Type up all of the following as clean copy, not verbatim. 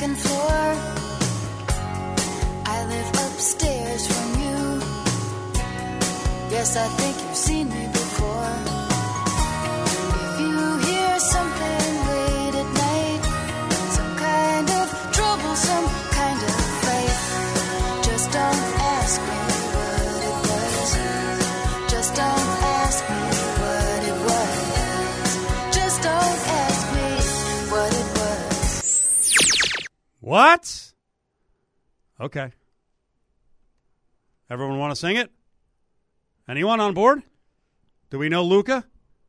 second floor. I live upstairs from you. Yes, I think you've seen me before. If you hear something late at night, some kind of trouble, some kind of fight, just don't ask me what it was. Just don't ask me what it was. Just don't ask me what it was. What? Okay. Everyone want to sing it? Anyone on board? Do we know Luca?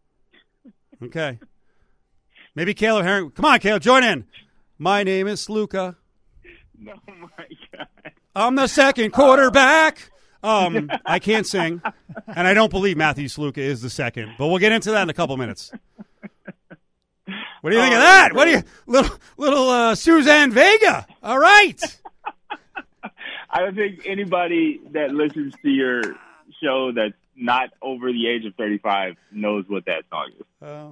Okay. Maybe Caleb Herring. Come on, Caleb, join in. My name is Luca. No, my God. I'm the second quarterback. I can't sing, and I don't believe Matthew Sluka is the second, but we'll get into that in a couple minutes. What do you think of that? What do you little Suzanne Vega? All right. I don't think anybody that listens to your show that's not over the age of 35 knows what that song is.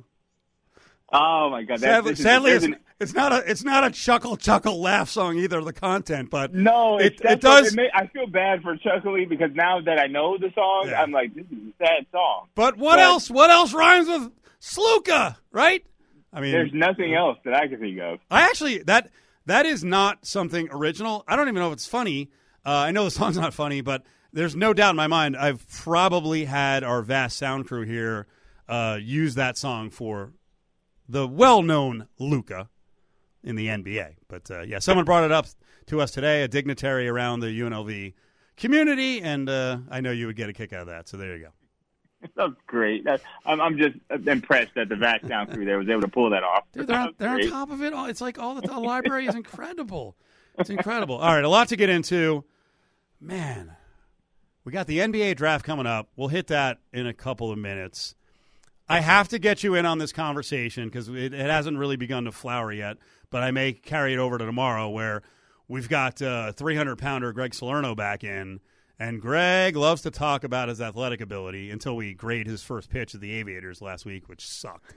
Oh my God! Sadly, it's not a chuckle laugh song either. The content, but no, it does. I feel bad for chuckling because now that I know the song, I'm like, this is a sad song. But what else? What else rhymes with Sluka? Right? I mean, there's nothing else that I can think of. I actually that is not something original. I don't even know if it's funny. I know the song's not funny, but there's no doubt in my mind I've probably had our vast sound crew here use that song for the well-known Luka in the NBA. But, someone brought it up to us today, a dignitary around the UNLV community, and I know you would get a kick out of that, so there you go. That's great. I'm just impressed that the vast sound crew there was able to pull that off. Dude, they're on top of it. It's like the library is incredible. It's incredible. All right, a lot to get into. Man, we got the NBA draft coming up. We'll hit that in a couple of minutes. I have to get you in on this conversation because it hasn't really begun to flower yet, but I may carry it over to tomorrow where we've got 300-pounder Greg Salerno back in, and Greg loves to talk about his athletic ability until we grade his first pitch at the Aviators last week, which sucked.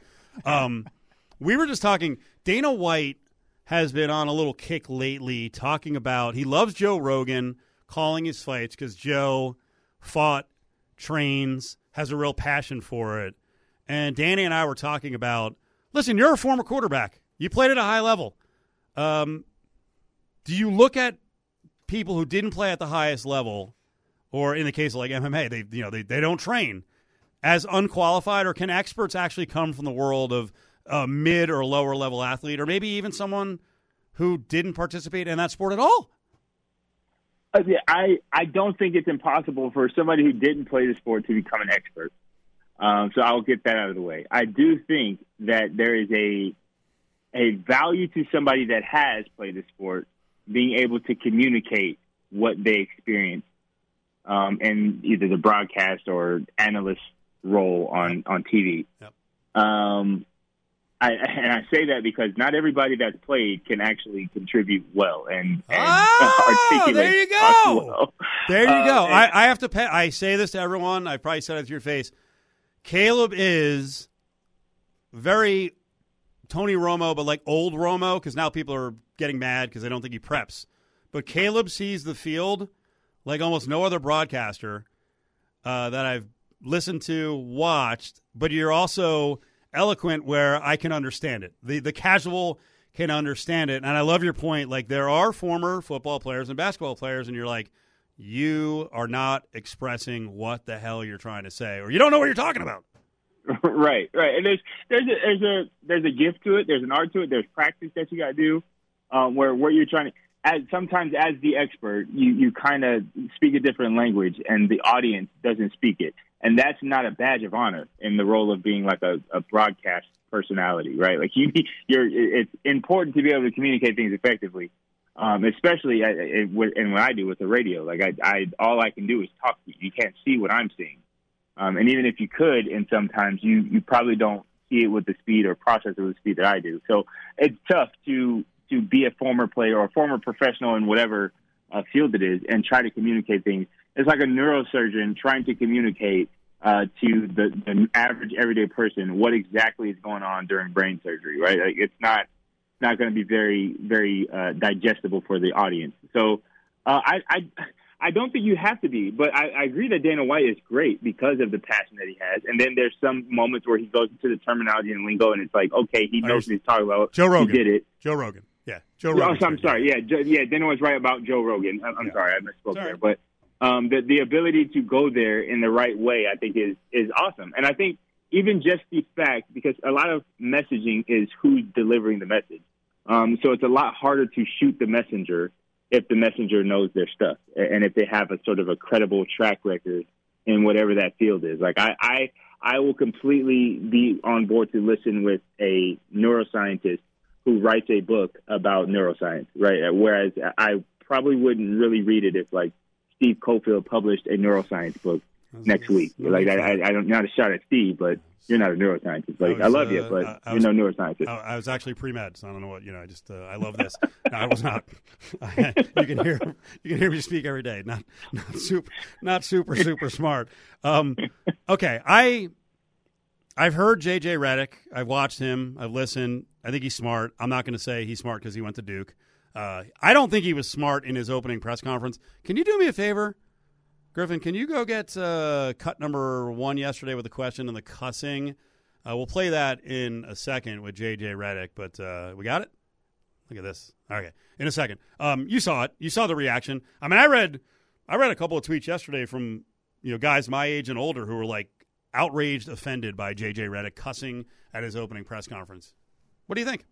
We were just talking. Dana White has been on a little kick lately talking about he loves Joe Rogan calling his fights because Joe fought, trains, has a real passion for it. And Danny and I were talking about, listen, you're a former quarterback. You played at a high level. Do you look at people who didn't play at the highest level, or in the case of like MMA, they don't train, as unqualified, or can experts actually come from the world of a mid or lower level athlete, or maybe even someone who didn't participate in that sport at all? I don't think it's impossible for somebody who didn't play the sport to become an expert. So I'll get that out of the way. I do think that there is a value to somebody that has played the sport being able to communicate what they experience in either the broadcast or analyst role on TV. Yep. I say that because not everybody that's played can actually contribute well and articulate. There you go. Well. There you go. I have to pay. I say this to everyone. I probably said it to your face. Caleb is very Tony Romo, but like old Romo, because now people are getting mad because they don't think he preps. But Caleb sees the field like almost no other broadcaster that I've listened to, watched, but you're also eloquent where I can understand it. The casual can understand it. And I love your point. Like, there are former football players and basketball players, and you're like, you are not expressing what the hell you're trying to say, or you don't know what you're talking about. Right. And there's a gift to it. There's an art to it. There's practice that you got to do, where you're trying to. Sometimes as the expert, you kind of speak a different language, and the audience doesn't speak it, and that's not a badge of honor in the role of being like a broadcast personality, right? Like it's important to be able to communicate things effectively. Especially and what I do with the radio, like I all I can do is talk to you. You can't see what I'm seeing, and even if you could, and sometimes you probably don't see it with the speed or process it with the speed that I do. So it's tough to be a former player or a former professional in whatever field it is and try to communicate things. It's like a neurosurgeon trying to communicate to the average everyday person what exactly is going on during brain surgery, right? Like it's not not going to be very, very digestible for the audience. So I don't think you have to be, but I agree that Dana White is great because of the passion that he has. And then there's some moments where he goes into the terminology and lingo, and it's like, okay, he knows what he's talking about. Joe Rogan. He did it. Joe Rogan. Yeah, Joe Rogan. Oh, I'm sorry. Yeah, Dana was right about Joe Rogan. I'm sorry, I misspoke there. But the ability to go there in the right way, I think, is awesome. And I think even just the fact, because a lot of messaging is who's delivering the message. So it's a lot harder to shoot the messenger if the messenger knows their stuff and if they have a sort of a credible track record in whatever that field is. Like I will completely be on board to listen with a neuroscientist who writes a book about neuroscience, right? Whereas I probably wouldn't really read it if like Steve Cofield published a neuroscience book next week. Like I don't, not a shot at Steve, but you're not a neuroscientist. Like I love you, but you're no neuroscientist. I was actually pre-med, so I don't know what, I love this. No, I was not. You can hear me speak every day. Not super smart. Okay. I've heard JJ Redick. I've watched him. I've listened. I think he's smart. I'm not going to say he's smart because he went to Duke. I don't think he was smart in his opening press conference. Can you do me a favor? Griffin, can you go get cut number 1 yesterday with the question and the cussing? We'll play that in a second with J.J. Redick, but we got it? Look at this. Okay, in a second. You saw it. You saw the reaction. I mean, I read a couple of tweets yesterday from guys my age and older who were like outraged, offended by J.J. Redick cussing at his opening press conference. What do you think?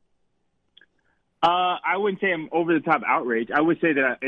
I wouldn't say I'm over the top outraged. I would say that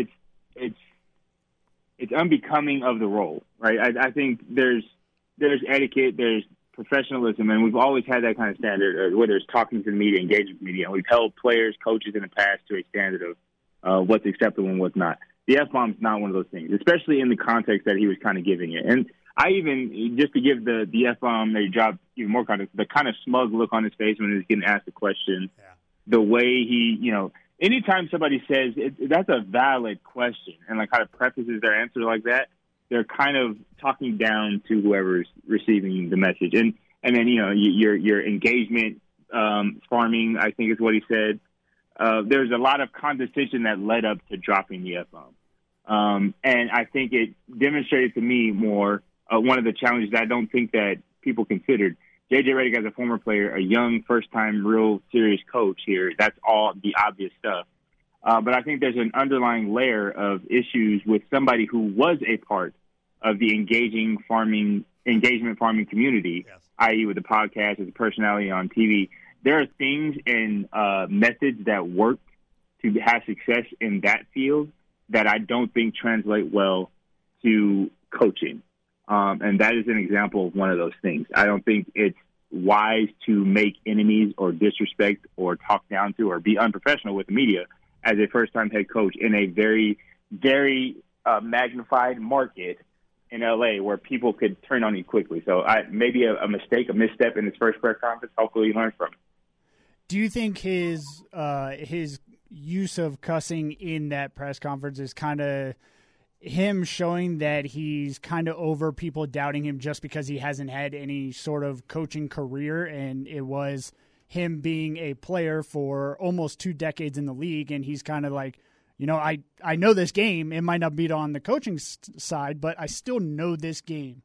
it's unbecoming of the role, right? I think there's etiquette, there's professionalism, and we've always had that kind of standard, whether it's talking to the media, engaging with the media. And we've held players, coaches in the past to a standard of what's acceptable and what's not. The F-bomb's not one of those things, especially in the context that he was kind of giving it. And I even, just to give the F-bomb their job even more context, the kind of smug look on his face when he was getting asked the question, the way he, anytime somebody says that's a valid question and like kind of prefaces their answer like that, they're kind of talking down to whoever's receiving the message. And then, your engagement farming, I think is what he said. There's a lot of condescension that led up to dropping the F-bomb. And I think it demonstrated to me more one of the challenges that I don't think that people considered. J.J. Redick, as a former player, a young, first-time, real serious coach here, that's all the obvious stuff. But I think there's an underlying layer of issues with somebody who was a part of the engagement farming community, i.e. with the podcast, as a personality on TV. There are things and methods that work to have success in that field that I don't think translate well to coaching. And that is an example of one of those things. I don't think it's wise to make enemies or disrespect or talk down to or be unprofessional with the media as a first-time head coach in a very, very magnified market in L.A. where people could turn on you quickly. So maybe a mistake, a misstep in his first press conference. Hopefully he learns from it. Do you think his use of cussing in that press conference is kind of him showing that he's kind of over people doubting him just because he hasn't had any sort of coaching career, and it was him being a player for almost 2 decades in the league, and he's kind of like, I know this game. It might not be on the coaching side, but I still know this game.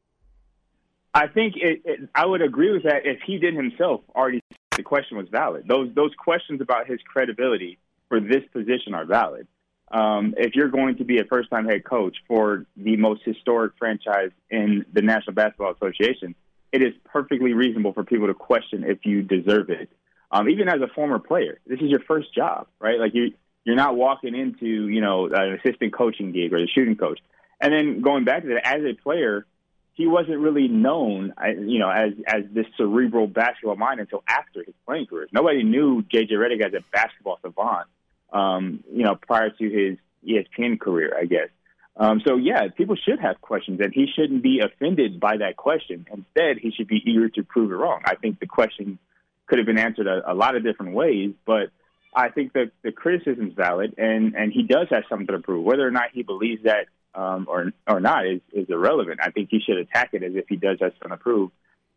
I think I would agree with that if he did himself already say the question was valid. Those questions about his credibility for this position are valid. If you're going to be a first-time head coach for the most historic franchise in the National Basketball Association, it is perfectly reasonable for people to question if you deserve it. Even as a former player, this is your first job, right? Like you're not walking into, an assistant coaching gig or the shooting coach. And then going back to that, as a player, he wasn't really known, as this cerebral basketball mind until after his playing career. Nobody knew J.J. Redick as a basketball savant. Prior to his ESPN career, I guess. People should have questions, and he shouldn't be offended by that question. Instead, he should be eager to prove it wrong. I think the question could have been answered a lot of different ways, but I think that the criticism is valid, and he does have something to prove. Whether or not he believes that or not is irrelevant. I think he should attack it as if he does have something to prove.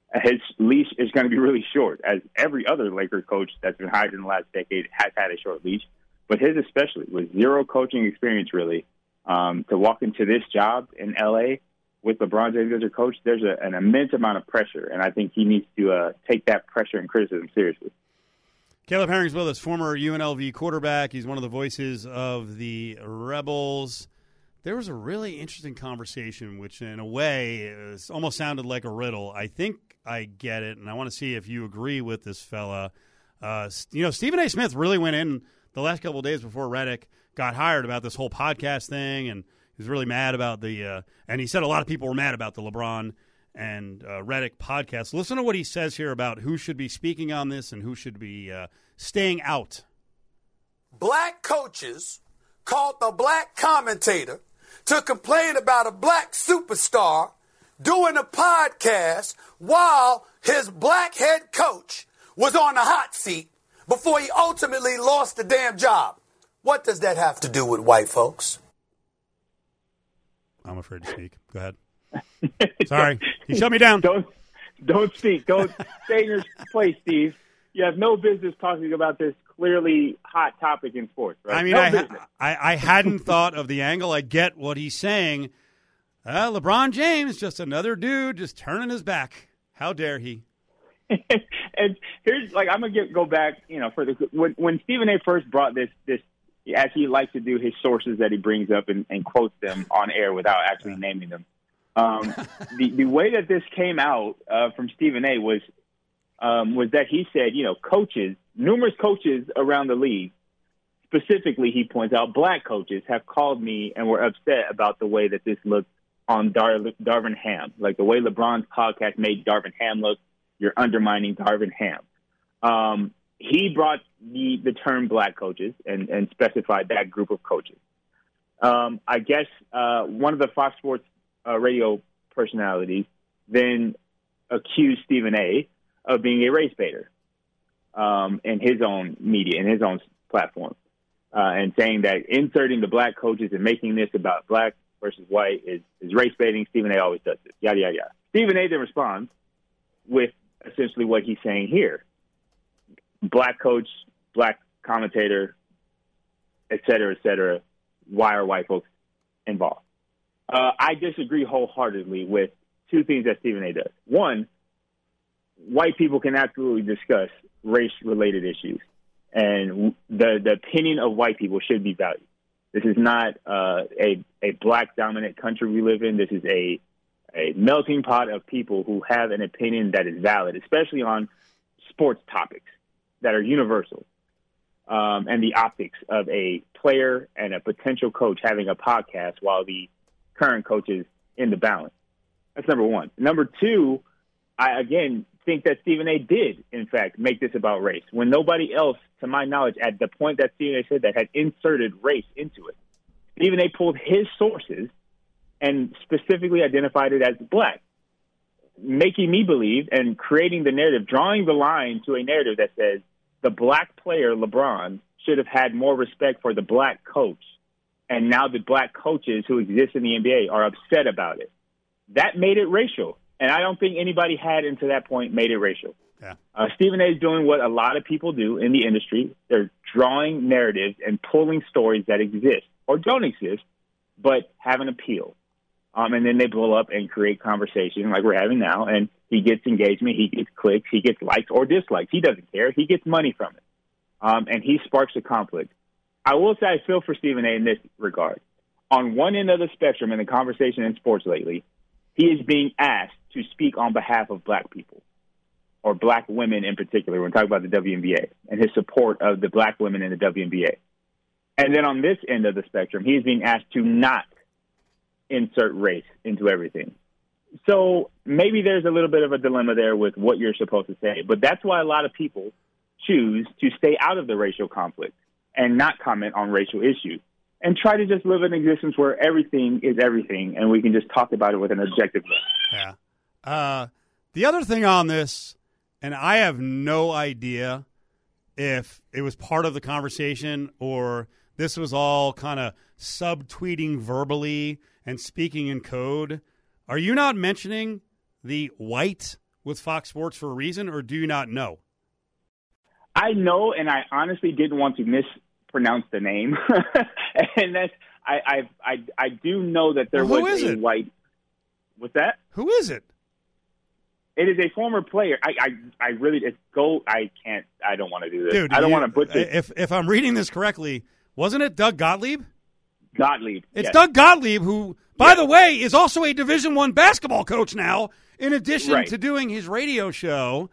his leash is going to be really short, as every other Laker coach that's been hired in the last decade has had a short leash. But his especially, with zero coaching experience really, to walk into this job in L.A. with LeBron James as your coach, there's an immense amount of pressure, and I think he needs to take that pressure and criticism seriously. Caleb Herring's with us, former UNLV quarterback. He's one of the voices of the Rebels. There was a really interesting conversation, which in a way almost sounded like a riddle. I think I get it, and I want to see if you agree with this fella. Stephen A. Smith really went in the last couple of days before Redick got hired about this whole podcast thing, and he was really mad about and he said a lot of people were mad about the LeBron and Redick podcast. Listen to what he says here about who should be speaking on this and who should be staying out. Black coaches called the black commentator to complain about a black superstar doing a podcast while his black head coach was on the hot seat before he ultimately lost the damn job. What does that have to do with white folks? I'm afraid to speak. Go ahead. Sorry. You shut me down. Don't speak. Don't stay in your place, Steve. You have no business talking about this clearly hot topic in sports, right? I mean, I hadn't thought of the angle. I get what he's saying. LeBron James, just another dude just turning his back. How dare he? And here's, I'm going to go back, when Stephen A. first brought this, as he likes to do, his sources that he brings up and quotes them on air without actually naming them. The way that this came out from Stephen A. was that he said, numerous coaches around the league, specifically, he points out, black coaches have called me and were upset about the way that this looked on Darvin Ham. Like the way LeBron's podcast made Darvin Ham look, you're undermining Darvin Ham. He brought the term black coaches and specified that group of coaches. I guess one of the Fox Sports radio personalities then accused Stephen A. of being a race baiter in his own media, in his own platform, and saying that inserting the black coaches and making this about black versus white is race baiting. Stephen A. always does this, yada, yada, yada. Stephen A. then responds with essentially what he's saying here. Black coach, black commentator, et cetera, why are white folks involved? I disagree wholeheartedly with two things that Stephen A. does. One, white people can absolutely discuss race-related issues, and the opinion of white people should be valued. This is not a black-dominant country we live in. This is a melting pot of people who have an opinion that is valid, especially on sports topics that are universal, and the optics of a player and a potential coach having a podcast while the current coach is in the balance. That's number one. Number two, I, again, think that Stephen A. did, in fact, make this about race, when nobody else, to my knowledge, at the point that Stephen A. said that, had inserted race into it. Stephen A. pulled his sources and specifically identified it as black, making me believe and creating the narrative, drawing the line to a narrative that says the black player, LeBron, should have had more respect for the black coach, and now the black coaches who exist in the NBA are upset about it. That made it racial, and I don't think anybody had, until that point, made it racial. Yeah. Stephen A. is doing what a lot of people do in the industry. They're drawing narratives and pulling stories that exist or don't exist, but have an appeal. And then they blow up and create conversation like we're having now, and he gets engagement, he gets clicks, he gets likes or dislikes. He doesn't care. He gets money from it, and he sparks a conflict. I will say I feel for Stephen A. in this regard. On one end of the spectrum in the conversation in sports lately, he is being asked to speak on behalf of black people, or black women in particular. We're talking about the WNBA and his support of the black women in the WNBA. And then on this end of the spectrum, he is being asked to not insert race into everything. So maybe there's a little bit of a dilemma there with what you're supposed to say. But that's why a lot of people choose to stay out of the racial conflict and not comment on racial issues and try to just live an existence where everything is everything and we can just talk about it with an objective look. Yeah. The other thing on this, and I have no idea if it was part of the conversation or this was all kind of subtweeting verbally and speaking in code. Are you not mentioning the white with Fox Sports for a reason, or do you not know? I know, and I honestly didn't want to mispronounce the name. And that's I do know that there was a white. What's that? Who is it? It is a former player. I really it's go. I can't. I don't want to do this. Dude, I don't want to put this. If I'm reading this correctly, wasn't it Doug Gottlieb? Gottlieb. It's yes. Doug Gottlieb, who, by the way, is also a Division I basketball coach now, in addition to doing his radio show.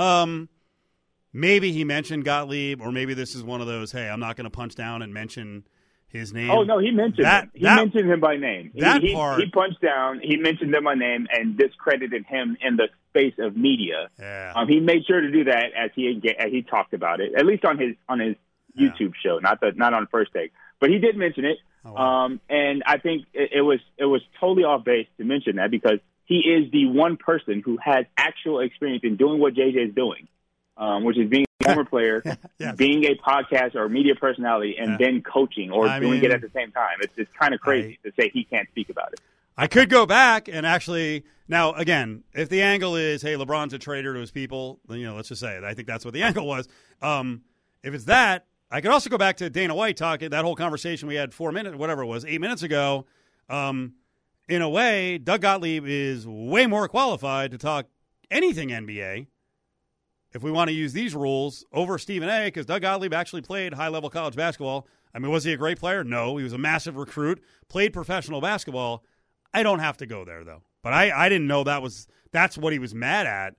Maybe he mentioned Gottlieb, or maybe this is one of those, hey, I'm not going to punch down and mention his name. Oh, no, he mentioned him. He mentioned him by name. He punched down, he mentioned him by name, and discredited him in the space of media. Yeah. He made sure to do that as he talked about it, at least on his YouTube show, not on First Take. But he did mention it. Oh, wow. And I think it was totally off base to mention that, because he is the one person who has actual experience in doing what JJ is doing, which is being a former player, yes. being a podcast or media personality, and then coaching or doing it at the same time. It's kind of crazy to say he can't speak about it. I could go back and actually now, again, if the angle is, hey, LeBron's a traitor to his people, then, let's just say it. I think that's what the angle was. If it's that, I could also go back to Dana White talking, that whole conversation we had 8 minutes ago. In a way, Doug Gottlieb is way more qualified to talk anything NBA, if we want to use these rules, over Stephen A., because Doug Gottlieb actually played high-level college basketball. I mean, was he a great player? No. He was a massive recruit, played professional basketball. I don't have to go there, though. But I didn't know that's what he was mad at.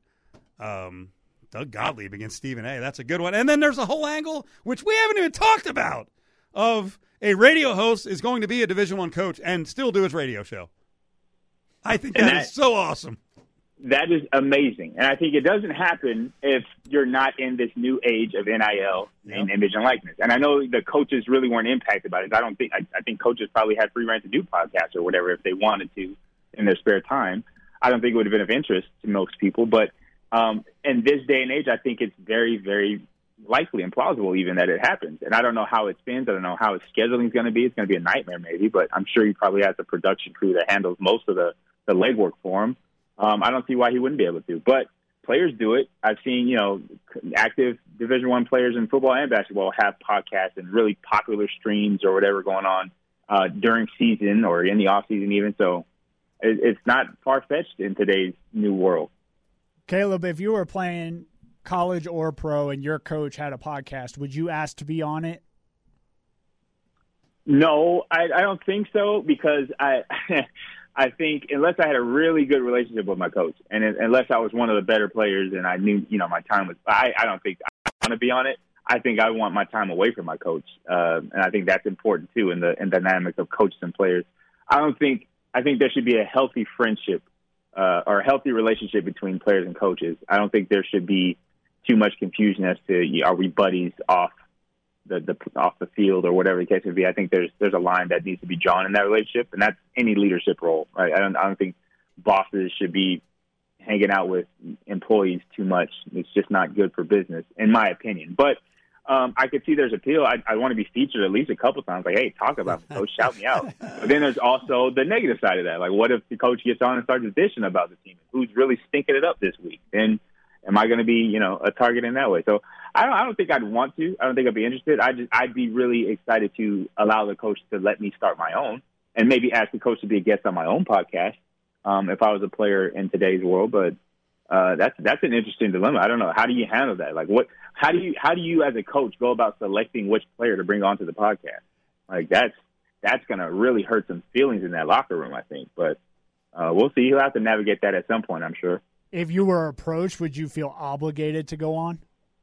Doug Gottlieb against Stephen A. That's a good one. And then there's a whole angle, which we haven't even talked about, of a radio host is going to be a Division I coach and still do his radio show. I think that is so awesome. That is amazing. And I think it doesn't happen if you're not in this new age of NIL and image and likeness. And I know the coaches really weren't impacted by it. I think coaches probably had free reign to do podcasts or whatever if they wanted to in their spare time. I don't think it would have been of interest to most people. But in this day and age, I think it's very, very likely and plausible even that it happens. And I don't know how it spins. I don't know how his scheduling is going to be. It's going to be a nightmare maybe, but I'm sure he probably has a production crew that handles most of the legwork for him. I don't see why he wouldn't be able to. But players do it. I've seen, active Division I players in football and basketball have podcasts and really popular streams or whatever going on during season or in the off season even. So it's not far-fetched in today's new world. Caleb, if you were playing college or pro and your coach had a podcast, would you ask to be on it? No, I don't think so, because I think unless I had a really good relationship with my coach and unless I was one of the better players and I knew, my time was, I don't think I want to be on it. I think I want my time away from my coach. And I think that's important too in the dynamics of coaches and players. I think there should be a healthy friendship or a healthy relationship between players and coaches. I don't think there should be too much confusion as to are we buddies off the field or whatever the case may be. I think there's a line that needs to be drawn in that relationship, and that's any leadership role. Right? I don't think bosses should be hanging out with employees too much. It's just not good for business, in my opinion. But I could see there's appeal. I want to be featured at least a couple times. Like, hey, talk about me, coach, shout me out. But then there's also the negative side of that. Like, what if the coach gets on and starts dishing about the team? Who's really stinking it up this week? Then am I going to be, a target in that way? So I don't think I'd want to. I don't think I'd be interested. I'd be really excited to allow the coach to let me start my own and maybe ask the coach to be a guest on my own podcast if I was a player in today's world. But that's an interesting dilemma. I don't know. How do you handle that? Like, how do you as a coach go about selecting which player to bring onto the podcast? Like, that's going to really hurt some feelings in that locker room, I think. But we'll see. He'll have to navigate that at some point, I'm sure. If you were approached, would you feel obligated to go on?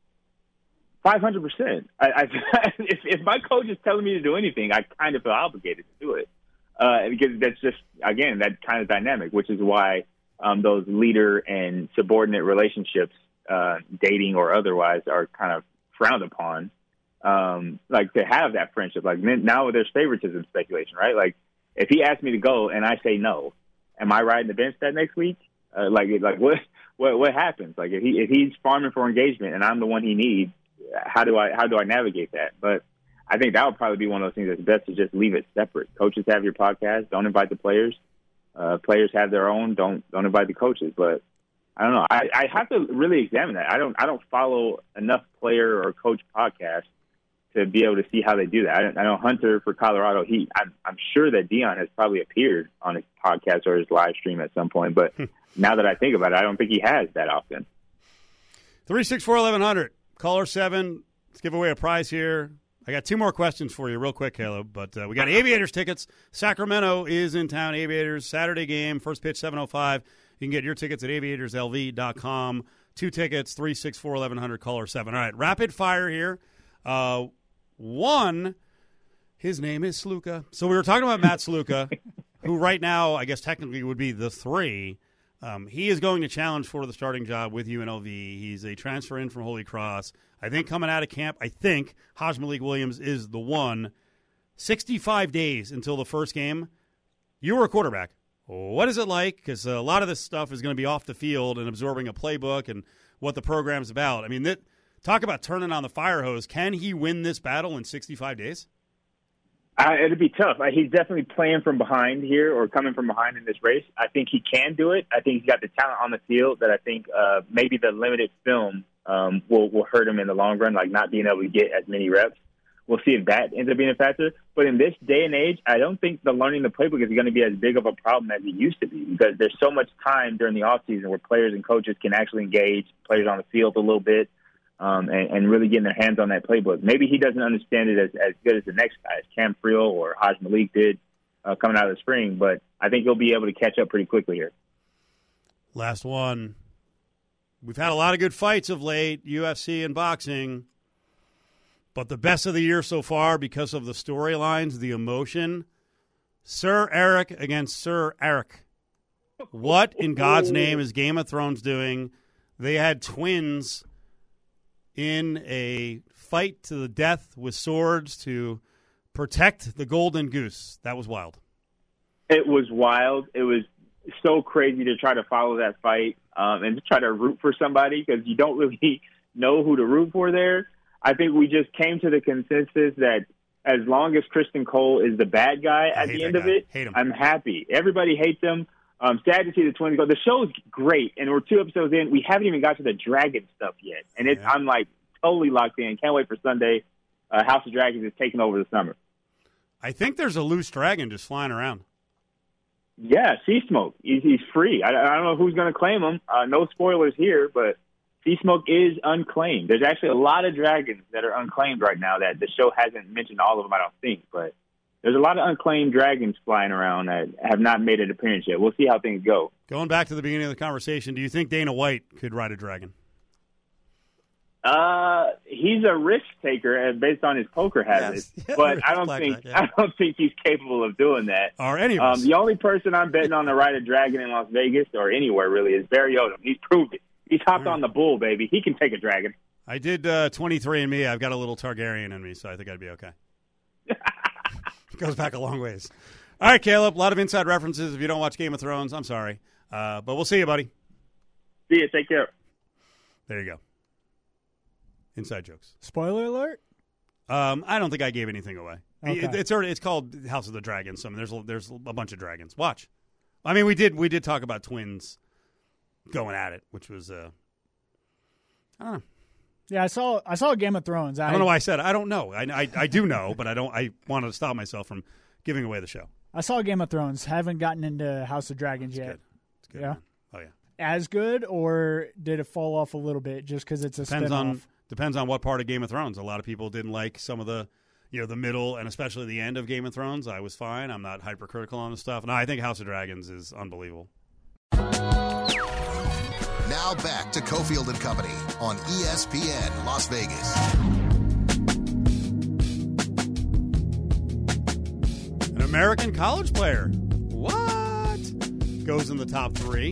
500%. If my coach is telling me to do anything, I kind of feel obligated to do it because that's just, again, that kind of dynamic, which is why those leader and subordinate relationships, dating or otherwise, are kind of frowned upon. Like, to have that friendship. Like, now there's favoritism speculation, right? Like, if he asks me to go and I say no, am I riding the bench that next week? What happens? Like, if he's farming for engagement and I'm the one he needs, how do I navigate that? But I think that would probably be one of those things that's best to just leave it separate. Coaches have your podcast. Don't invite the players. Players have their own. Don't invite the coaches. But I don't know. I have to really examine that. I don't follow enough player or coach podcasts to be able to see how they do that. I know Hunter for Colorado Heat. I'm sure that Dion has probably appeared on his podcast or his live stream at some point, but now that I think about it, I don't think he has that often. 364-1100, caller 7. Let's give away a prize here. I got 2 more questions for you real quick, Caleb, but we got Aviators tickets. Sacramento is in town. Aviators, Saturday game, first pitch 7:05. You can get your tickets at aviatorslv.com. 2 tickets, 364-1100, caller 7. All right, rapid fire here. 1, his name is Sluka. So we were talking about Matt Sluka, who right now I guess technically would be the 3. He is going to challenge for the starting job with UNLV. He's a transfer in from Holy Cross. I think coming out of camp, Haj Malik Williams is the 1. 65 days until the first game. You were a quarterback. What is it like? Because a lot of this stuff is going to be off the field and absorbing a playbook and what the program's about. I mean, talk about turning on the fire hose. Can he win this battle in 65 days? It'd be tough. He's definitely playing from behind here or coming from behind in this race. I think he can do it. I think he's got the talent on the field that I think maybe the limited film will hurt him in the long run, like not being able to get as many reps. We'll see if that ends up being a factor. But in this day and age, I don't think the learning the playbook is going to be as big of a problem as it used to be because there's so much time during the offseason where players and coaches can actually engage players on the field a little bit and really getting their hands on that playbook. Maybe he doesn't understand it as good as the next guy, as Cam Friel or Haj Malik did coming out of the spring. But I think he'll be able to catch up pretty quickly here. Last one. We've had a lot of good fights of late, UFC and boxing. But the best of the year so far because of the storylines, the emotion, Sir Eric against Sir Eric. What in God's name is Game of Thrones doing? They had twins in a fight to the death with swords to protect the golden goose. That was wild. It was wild. It was so crazy to try to follow that fight and to try to root for somebody because you don't really know who to root for there. I think we just came to the consensus that as long as Kristen Cole is the bad guy at the end of it, I'm happy. Everybody hates him. Sad to see the twins go. The show is great, and we're 2 episodes in. We haven't even got to the dragon stuff yet, and I'm like totally locked in. Can't wait for Sunday. House of Dragons is taking over the summer. I think there's a loose dragon just flying around. Yeah, Sea Smoke. He's free. I don't know who's going to claim him. No spoilers here, but Sea Smoke is unclaimed. There's actually a lot of dragons that are unclaimed right now that the show hasn't mentioned all of them, I don't think. But there's a lot of unclaimed dragons flying around that have not made an appearance yet. We'll see how things go. Going back to the beginning of the conversation, do you think Dana White could ride a dragon? He's a risk taker based on his poker habits, but I don't think he's capable of doing that. Or any of us. The only person I'm betting on to ride a dragon in Las Vegas or anywhere really is Barry Odom. He's proved it. He's hopped on the bull, baby. He can take a dragon. I did 23andMe. I've got a little Targaryen in me, so I think I'd be okay. It goes back a long ways. All right, Caleb, a lot of inside references. If you don't watch Game of Thrones, I'm sorry. But we'll see you, buddy. See you. Take care. There you go. Inside jokes. Spoiler alert? I don't think I gave anything away. Okay. It's called House of the Dragons. So, I mean, there's a bunch of dragons. Watch. I mean, we did talk about twins going at it, which was I don't know. Yeah, I saw Game of Thrones. I don't know why I said I don't know. I do know, but I wanted to stop myself from giving away the show. I saw Game of Thrones. Haven't gotten into House of Dragons yet. It's good. Yeah. Man. Oh yeah. As good, or did it fall off a little bit just because it's a spinoff? Depends on what part of Game of Thrones. A lot of people didn't like some of the, the middle and especially the end of Game of Thrones. I was fine. I'm not hypercritical on the stuff. No, I think House of Dragons is unbelievable. Now back to Cofield and Company on ESPN Las Vegas. An American college player. What? Goes in the top 3.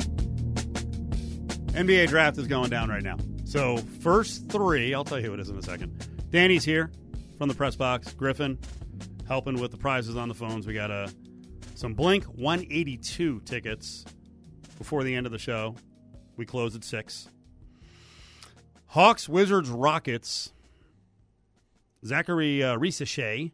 NBA draft is going down right now. So first 3, I'll tell you who it is in a second. Danny's here from the press box. Griffin helping with the prizes on the phones. We got some Blink 182 tickets before the end of the show. We close at 6. Hawks, Wizards, Rockets. Zachary Risacher,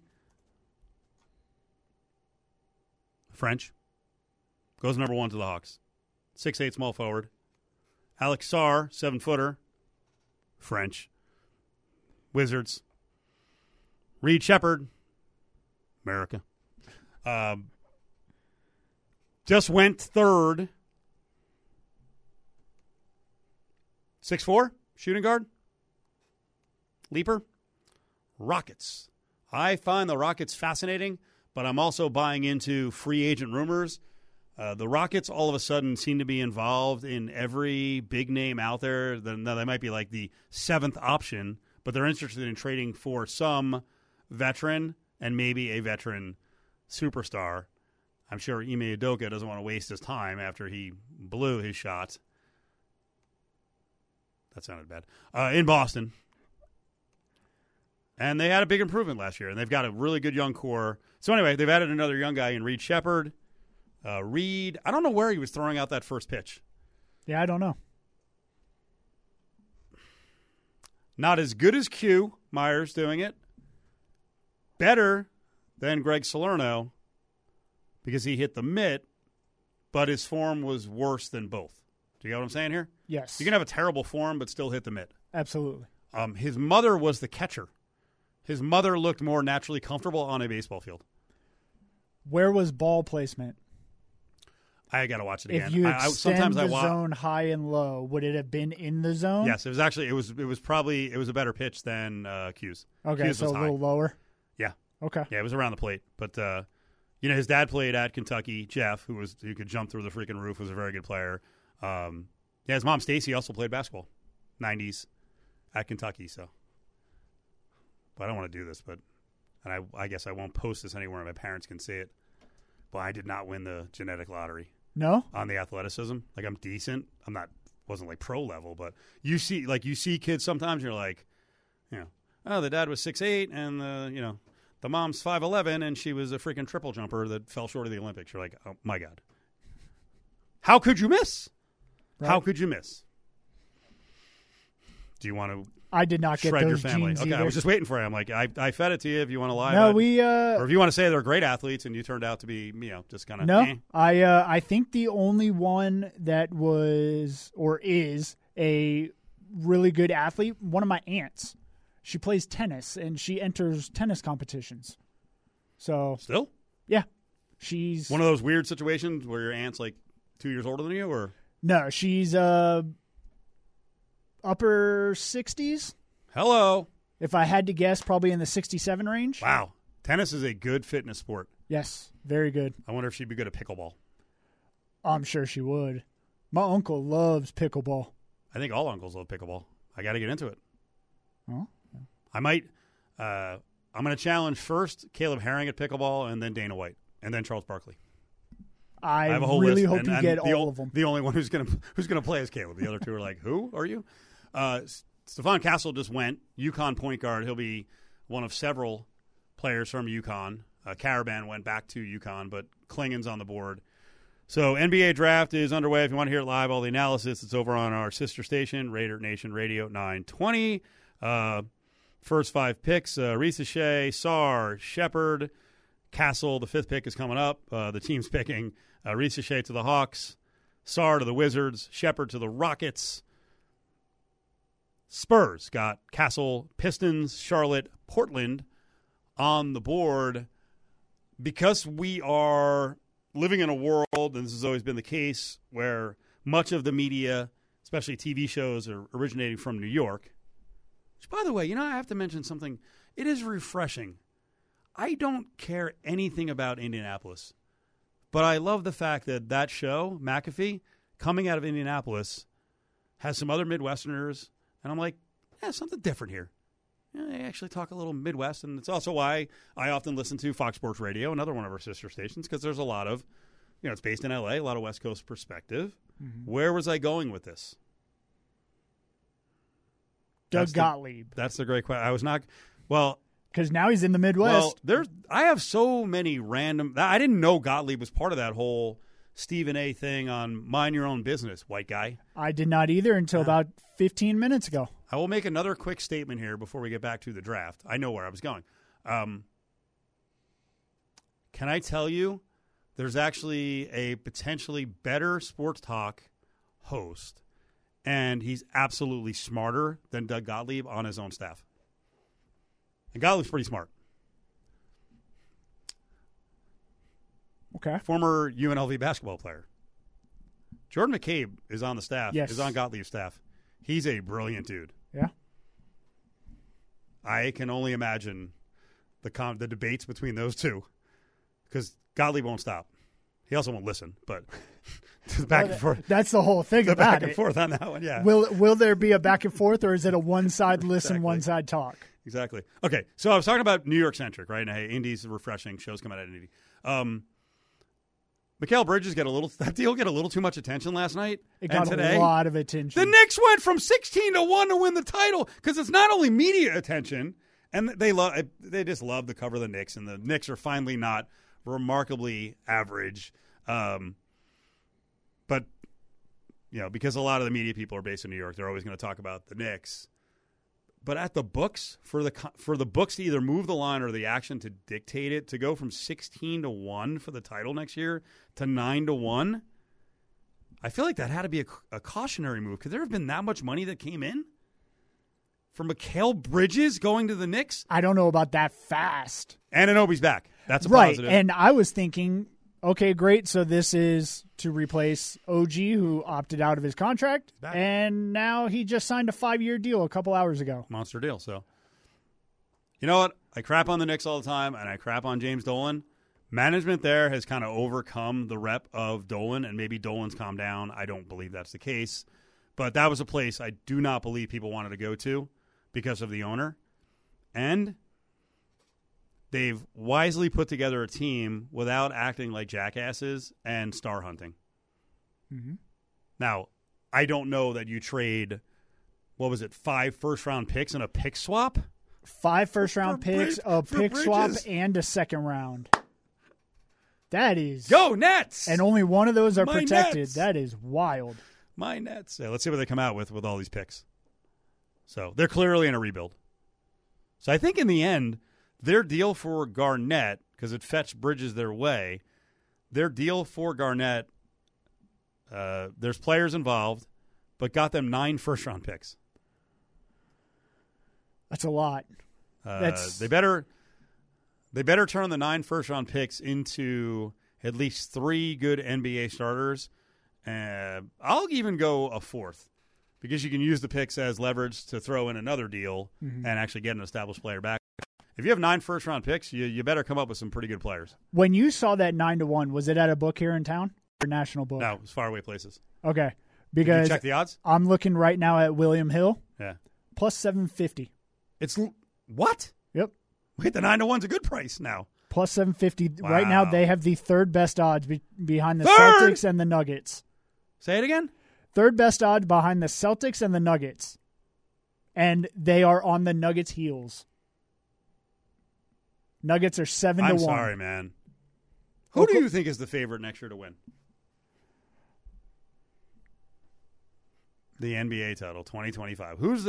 French, goes number 1 to the Hawks. 6'8" small forward. Alex Sarr, 7-footer, French. Wizards. Reed Shepherd, America. Just went third. 6'4", shooting guard. Leaper. Rockets. I find the Rockets fascinating, but I'm also buying into free agent rumors. The Rockets all of a sudden seem to be involved in every big name out there. Now, they might be like the 7th option, but they're interested in trading for some veteran and maybe a veteran superstar. I'm sure Ime Udoka doesn't want to waste his time after he blew his shot. That sounded bad. In Boston. And they had a big improvement last year, and they've got a really good young core. So anyway, they've added another young guy in Reed Shepherd. Reed, I don't know where he was throwing out that first pitch. Yeah, I don't know. Not as good as Q, Myers doing it. Better than Greg Salerno because he hit the mitt, but his form was worse than both. Do you get what I'm saying here? Yes. You can have a terrible form but still hit the mitt. Absolutely. His mother was the catcher. His mother looked more naturally comfortable on a baseball field. Where was ball placement? I got to watch it again. If you extend sometimes the zone high and low, would it have been in the zone? Yes, it was actually it was a better pitch than Q's. Okay, Q's so was a high. little lower. Yeah. Okay. Yeah, it was around the plate, but his dad played at Kentucky. Jeff, who could jump through the freaking roof, was a very good player. His mom Stacy also played basketball, 90s at Kentucky. So, but I don't want to do this, and I guess I won't post this anywhere my parents can see it. But I did not win the genetic lottery. No? On the athleticism. Like, I'm decent. Wasn't like pro level, but you see kids sometimes, you're like, oh, the dad was 6'8", and the mom's 5'11", and she was a freaking triple jumper that fell short of the Olympics. You're like, oh my God. How could you miss? Right. How could you miss? Do you want to I did not get shred your those family? genes Okay, either. I was just waiting for you. I'm like, I fed it to you if you want to lie No, about we or if you want to say they're great athletes and you turned out to be, just kind of No, I think the only one that was or is a really good athlete, one of my aunts. She plays tennis and she enters tennis competitions. So still? Yeah. She's one of those weird situations where your aunt's like 2 years older than you, or no, she's upper 60s. Hello. If I had to guess, probably in the 67 range. Wow. Tennis is a good fitness sport. Yes, very good. I wonder if she'd be good at pickleball. I'm sure she would. My uncle loves pickleball. I think all uncles love pickleball. I got to get into it. Oh. I might. I'm going to challenge first Caleb Herring at pickleball, and then Dana White, and then Charles Barkley. I have a whole really list, hope you get all of them. The only one who's going to play is Caleb. The other two are like, who are you? Stephon Castle just went. UConn point guard. He'll be one of several players from UConn. Caravan went back to UConn, but Klingon's on the board. So NBA draft is underway. If you want to hear it live, all the analysis, it's over on our sister station, Raider Nation Radio 920. First 5 picks, Risa Shea, Sarr, Shepherd, Castle. The 5th pick is coming up. The team's picking Risa Shea to the Hawks, Sarr to the Wizards, Shepherd to the Rockets. Spurs got Castle, Pistons, Charlotte, Portland on the board. Because we are living in a world, and this has always been the case, where much of the media, especially TV shows, are originating from New York. Which, by the way, I have to mention something. It is refreshing. I don't care anything about Indianapolis, but I love the fact that show, McAfee, coming out of Indianapolis, has some other Midwesterners, and I'm like, something different here. They actually talk a little Midwest, and it's also why I often listen to Fox Sports Radio, another one of our sister stations, because there's a lot of, it's based in L.A., a lot of West Coast perspective. Mm-hmm. Where was I going with this? Doug Gottlieb. That's the great question. I was not – well – because now he's in the Midwest. Well, I have so many random – I didn't know Gottlieb was part of that whole Stephen A. thing on Mind Your Own Business, white guy. I did not either until about 15 minutes ago. I will make another quick statement here before we get back to the draft. I know where I was going. Can I tell you there's actually a potentially better sports talk host and he's absolutely smarter than Doug Gottlieb on his own staff. And Gottlieb's pretty smart. Okay. Former UNLV basketball player. Jordan McCabe is on the staff. Yes. Is on Gottlieb's staff. He's a brilliant dude. Yeah. I can only imagine the debates between those two, because Gottlieb won't stop. He also won't listen, but back and forth. That's the whole thing The about back it. and forth on that one, yeah. Will there be a back and forth, or is it a one-side listen, Exactly. one-side talk? Exactly. Okay, so I was talking about New York-centric, right? And, hey, Indy's refreshing. Shows come out of Indy. Mikal Bridges get a little too much attention last night. It and got today. a lot of attention. The Knicks went from 16-1 to win the title, because it's not only media attention, and they just love to cover the Knicks, and the Knicks are finally not remarkably average. But because a lot of the media people are based in New York, they're always going to talk about the Knicks. But at the books, for the books to either move the line or the action to dictate it, to go from 16-1 for the title next year to 9-1, I feel like that had to be a cautionary move. Could there have been that much money that came in for Mikal Bridges going to the Knicks? I don't know about that fast. Anunoby's back. That's a Right, positive. and I was thinking, okay, great. So this is to replace OG, who opted out of his contract, Back. and now he just signed a 5-year deal a couple hours ago. Monster deal. So, you know what? I crap on the Knicks all the time, and I crap on James Dolan. Management there has kind of overcome the rep of Dolan, and maybe Dolan's calmed down. I don't believe that's the case. But that was a place I do not believe people wanted to go to because of the owner. And they've wisely put together a team without acting like jackasses and star hunting. Mm-hmm. Now, I don't know that you trade, 5 first-round picks and a pick swap? 5 first-round picks, a for pick swap, Bridges. and a second round. That is... Go Nets! And only one of those are My protected. Nets. That is wild. My Nets. Yeah, let's see what they come out with all these picks. So they're clearly in a rebuild. So I think in the end, their deal for Garnett, because it fetched Bridges their way, their deal for Garnett, there's players involved, but got them 9 first-round picks. That's a lot. They better turn the 9 first-round picks into at least 3 good NBA starters. I'll even go a 4th, because you can use the picks as leverage to throw in another deal and actually get an established player back. If you have 9 first-round picks, you better come up with some pretty good players. When you saw that 9-1, was it at a book here in town or national book? No, it's faraway places. Okay. Did you Because check the odds? I'm looking right now at William Hill, Yeah. plus 750. It's what? Yep. Wait, the 9-1's a good price now. Plus 750. Right now, Wow. they have the third best odds behind the Third? Celtics and the Nuggets. Say it again? Third best odds behind the Celtics and the Nuggets. And they are on the Nuggets' heels. Nuggets are 7-1. I'm sorry, man. Who do you think is the favorite next year to win? The NBA title 2025. Who's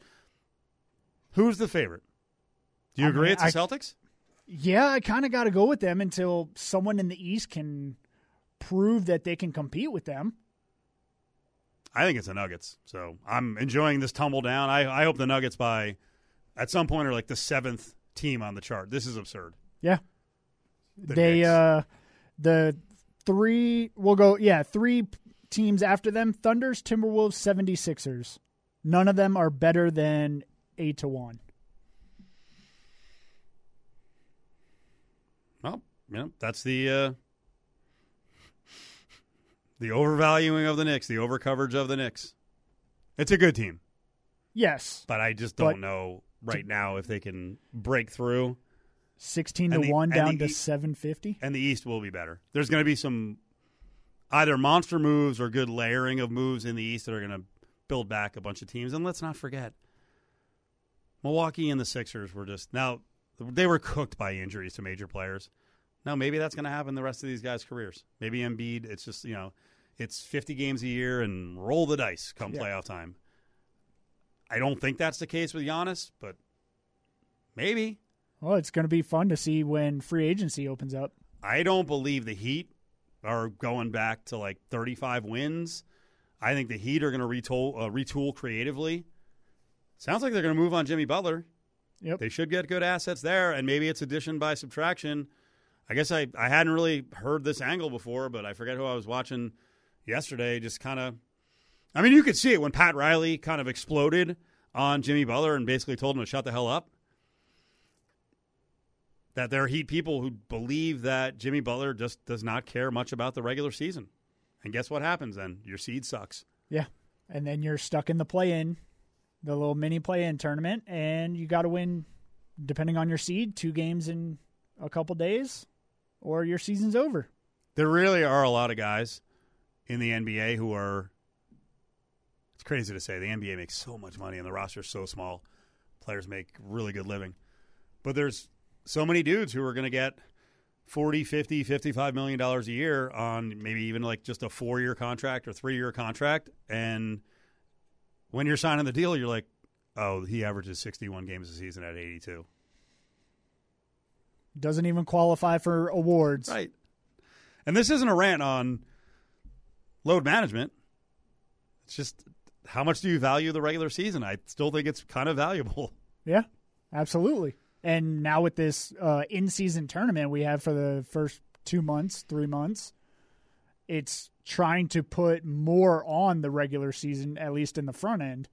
the favorite? Do you agree it's the Celtics? Yeah, I kind of got to go with them until someone in the East can prove that they can compete with them. I think it's the Nuggets. So I'm enjoying this tumble down. I hope the Nuggets at some point are like the 7th team on the chart. This is absurd. Yeah. The The 3 will go, 3 teams after them, Thunders, Timberwolves, 76ers. None of them are better than 8-1. Well, that's the overvaluing of the Knicks, the overcoverage of the Knicks. It's a good team. Yes. But I just don't know right now if they can break through. 16-1 down to 750. And the East will be better. There's going to be some either monster moves or good layering of moves in the East that are going to build back a bunch of teams. And let's not forget, Milwaukee and the Sixers were they were cooked by injuries to major players. Now, maybe that's going to happen the rest of these guys' careers. Maybe Embiid, it's just, it's 50 games a year and roll the dice come playoff time. I don't think that's the case with Giannis, but maybe. Well, it's going to be fun to see when free agency opens up. I don't believe the Heat are going back to like 35 wins. I think the Heat are going to retool creatively. Sounds like they're going to move on Jimmy Butler. Yep. They should get good assets there, and maybe it's addition by subtraction. I guess I hadn't really heard this angle before, but I forget who I was watching yesterday. Just kind of, I mean, you could see it when Pat Riley kind of exploded on Jimmy Butler and basically told him to shut the hell up. That there are Heat people who believe that Jimmy Butler just does not care much about the regular season. And guess what happens then? Your seed sucks. Yeah. And then you're stuck in the play-in, the little mini play-in tournament, and you got to win, depending on your seed, 2 games in a couple days, or your season's over. There really are a lot of guys in the NBA who are, it's crazy to say, the NBA makes so much money and the roster's so small. Players make really good living. But there's so many dudes who are going to get $40, $50, $55 million a year on maybe even like just a 4-year contract or 3-year contract. And when you're signing the deal, you're like, oh, he averages 61 games a season at 82. Doesn't even qualify for awards. Right. And this isn't a rant on load management. It's just how much do you value the regular season? I still think it's kind of valuable. Yeah, absolutely. And now with this in-season tournament we have for the first 2 months, 3 months, it's trying to put more on the regular season, at least in the front end.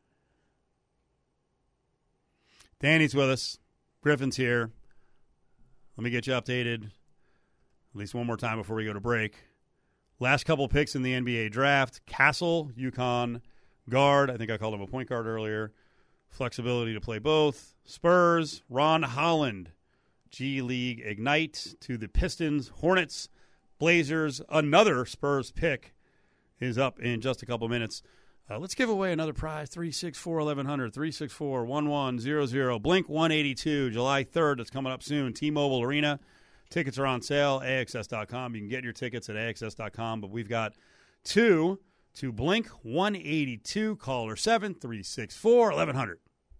Danny's with us. Griffin's here. Let me get you updated at least one more time before we go to break. Last couple picks in the NBA draft. Castle, UConn guard. I think I called him a point guard earlier. Flexibility to play both. Spurs, Ron Holland. G League Ignite to the Pistons, Hornets, Blazers. Another Spurs pick is up in just a couple minutes. Let's give away another prize, 364-1100, 364-1100. Blink 182, July 3rd. It's coming up soon. T-Mobile Arena. Tickets are on sale, AXS.com. You can get your tickets at AXS.com, but we've got 2 to Blink 182. Caller 7-364-1100.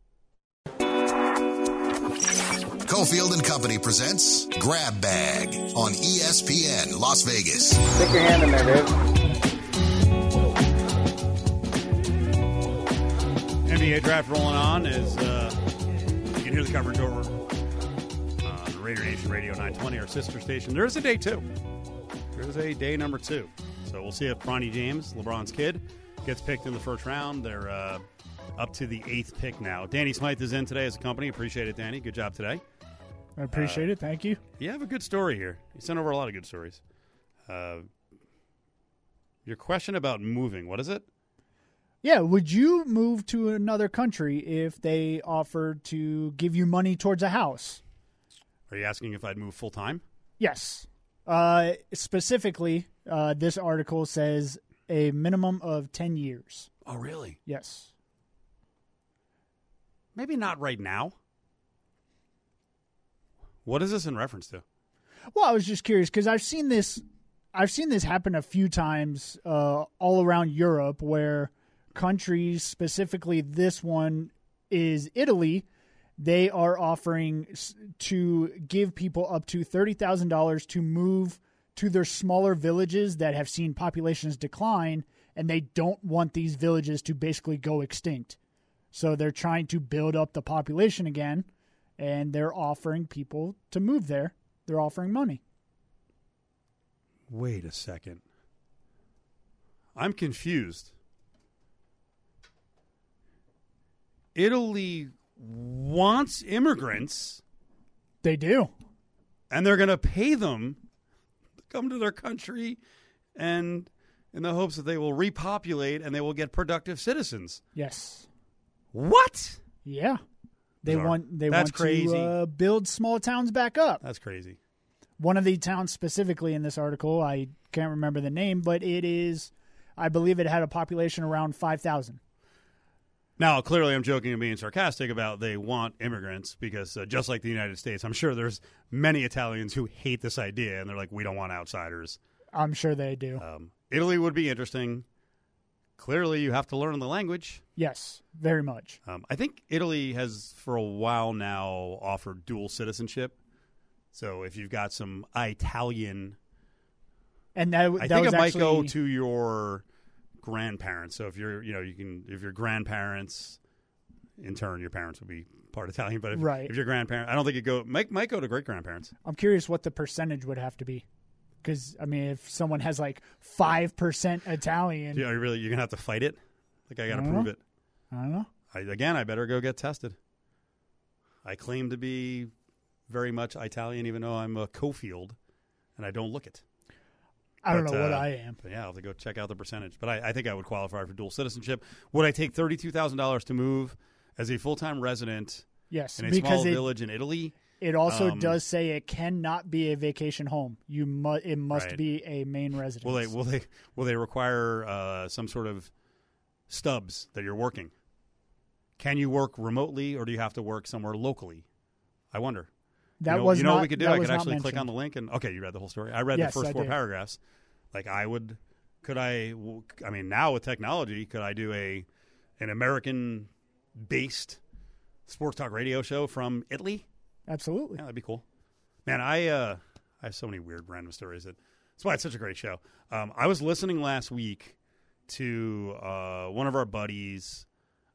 Cofield and Company presents Grab Bag on ESPN Las Vegas. Stick your hand in there, Dave. NBA draft rolling on as you can hear the coverage over on Raider Nation Radio 920, our sister station. There is a day 2. There is a day number 2. So we'll see if Bronny James, LeBron's kid, gets picked in the first round. They're up to the 8th pick now. Danny Smythe is in today as a company. Appreciate it, Danny. Good job today. I appreciate it. Thank you. You have a good story here. You sent over a lot of good stories. Your question about moving, what is it? Yeah, would you move to another country if they offered to give you money towards a house? Are you asking if I'd move full-time? Yes. Specifically, this article says a minimum of 10 years. Oh, really? Yes. Maybe not right now. What is this in reference to? Well, I was just curious because I've seen this happen a few times all around Europe where countries, specifically this one is Italy, they are offering to give people up to $30,000 to move to their smaller villages that have seen populations decline, and they don't want these villages to basically go extinct. So they're trying to build up the population again, and they're offering people to move there. They're offering money. Wait a second. I'm confused. Italy wants immigrants. They do. And they're going to pay them to come to their country and in the hopes that they will repopulate and they will get productive citizens. Yes. What? Yeah. They Bizarre. want That's crazy. to build small towns back up. That's crazy. One of the towns specifically in this article, I can't remember the name, but it is, I believe it had a population around 5,000. Now, clearly I'm joking and being sarcastic about they want immigrants because just like the United States, I'm sure there's many Italians who hate this idea and they're like, we don't want outsiders. I'm sure they do. Italy would be interesting. Clearly you have to learn the language. Yes, very much. I think Italy has for a while now offered dual citizenship. So if you've got some Italian, and that I think was it might actually, go to your grandparents. So if you're, if your grandparents, in turn, your parents would be part Italian. But if your grandparent, I don't think it might go to great grandparents. I'm curious what the percentage would have to be. Because, I mean, if someone has like 5% Italian. Yeah, you're going to have to fight it? Like, I got to prove it. I don't know. I better go get tested. I claim to be very much Italian, even though I'm a Cofield, and I don't look it. I don't know what I am. But yeah, I'll have to go check out the percentage. But I think I would qualify for dual citizenship. Would I take $32,000 to move as a full-time resident yes, in a small village in Italy? It also does say it cannot be a vacation home. It must be a main residence. Will they require some sort of stubs that you're working? Can you work remotely, or do you have to work somewhere locally? I wonder. What we could do? I could actually click on the link and you read the whole story. I read the first 4 paragraphs. Like now with technology, could I do an American-based sports talk radio show from Italy? Absolutely. Yeah, that'd be cool. Man, I have so many weird random stories. That's why it's such a great show. I was listening last week to one of our buddies,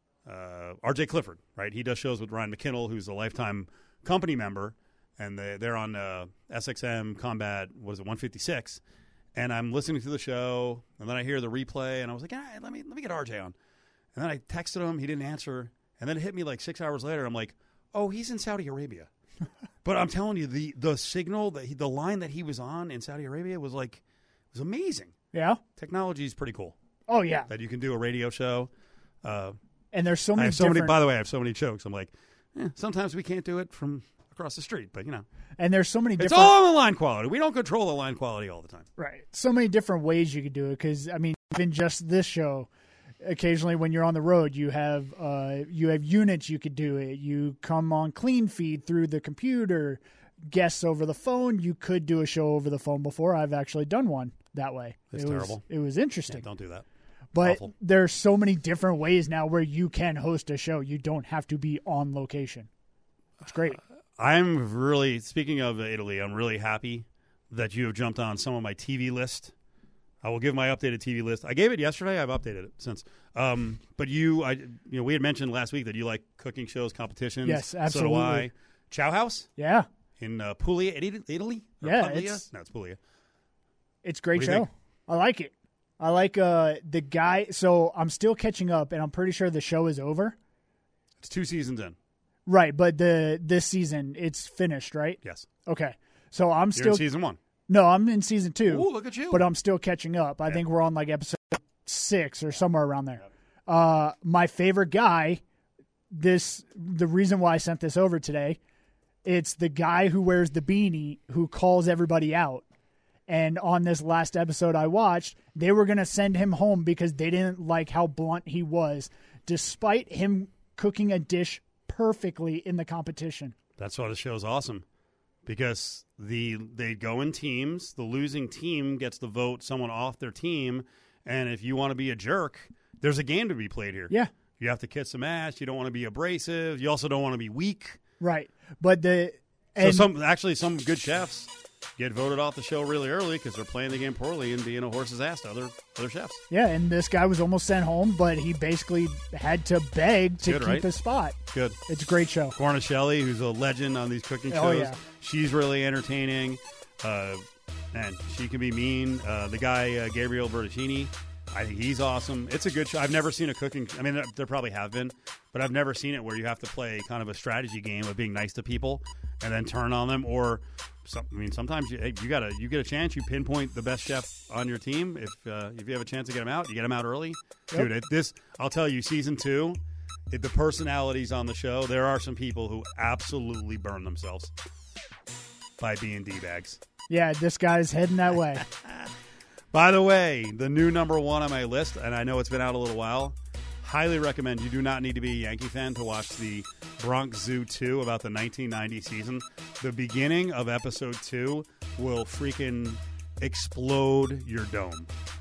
RJ Clifford, right? He does shows with Ryan McKinnell, who's a lifetime company member, and they're on SXM Combat, 156. And I'm listening to the show, and then I hear the replay, and I was like, let me get RJ on. And then I texted him. He didn't answer. And then it hit me like 6 hours later. I'm like, oh, he's in Saudi Arabia. But I'm telling you, the signal, the line that he was on in Saudi Arabia was amazing. Yeah. Technology is pretty cool. Oh, yeah. That you can do a radio show. And there's so many by the way, I have so many jokes. I'm like, sometimes we can't do it from across the street, but And there's so many different. It's all on the line quality. We don't control the line quality all the time. Right. So many different ways you could do it because, I mean, even just this show, occasionally when you're on the road, you have units you could do it. You come on clean feed through the computer, guests over the phone. You could do a show over the phone before. I've actually done one that way. It's terrible. It was interesting. Yeah, don't do that. But awful. There's so many different ways now where you can host a show. You don't have to be on location. It's great. I'm really, speaking of Italy, I'm really happy that you have jumped on some of my TV list. I will give my updated TV list. I gave it yesterday. I've updated it since. But we had mentioned last week that you like cooking shows, competitions. Yes, absolutely. So do I. Chow House? Yeah. In Puglia, Italy? Yeah. It's Puglia. It's a great show. Think? I like it. I like the guy. So I'm still catching up, and I'm pretty sure the show is over. It's 2 seasons in. Right, but this season, it's finished, right? Yes. Okay. So I'm You're in season 1. No, I'm in season 2. Ooh, look at you. But I'm still catching up. I think we're on like episode 6 or somewhere around there. My favorite guy, the reason why I sent this over today, it's the guy who wears the beanie who calls everybody out. And on this last episode I watched, they were going to send him home because they didn't like how blunt he was, despite him cooking a dish perfectly in the competition. That's why the show's awesome. Because they go in teams. The losing team gets to vote someone off their team. And if you want to be a jerk, there's a game to be played here. Yeah. You have to kiss some ass. You don't want to be abrasive. You also don't want to be weak. Right. But some good chefs get voted off the show really early because they're playing the game poorly and being a horse's ass to other chefs. Yeah, and this guy was almost sent home, but he basically had to beg to keep his spot. Good. It's a great show. Corna Shelley, who's a legend on these cooking shows. Oh, yeah. She's really entertaining. And she can be mean. The guy, Gabriel Bertoncini, I think he's awesome. It's a good show. I've never seen a cooking – I mean, there probably have been, but I've never seen it where you have to play kind of a strategy game of being nice to people and then turn on them. Or, sometimes you get a chance. You pinpoint the best chef on your team. If you have a chance to get them out, you get them out early. Yep. Dude, I'll tell you, season 2, the personalities on the show, there are some people who absolutely burn themselves by being D-bags. Yeah, this guy's heading that way. By the way, the new number 1 on my list, and I know it's been out a little while, highly recommend. You do not need to be a Yankee fan to watch the Bronx Zoo 2 about the 1990 season. The beginning of episode 2 will freaking explode your dome.